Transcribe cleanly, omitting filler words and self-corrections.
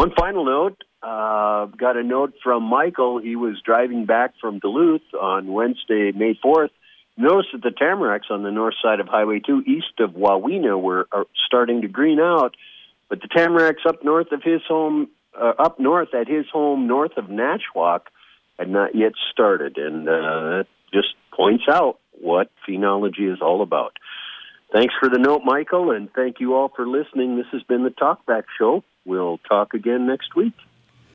One final note, got a note from Michael. He was driving back from Duluth on Wednesday, May 4th. Noticed that the tamaracks on the north side of Highway 2 east of Wawina are starting to green out, but the tamaracks up north at his home north of Natchwalk had not yet started, and that just points out what phenology is all about. Thanks for the note, Michael, and thank you all for listening. This has been the Talkback Show. We'll talk again next week.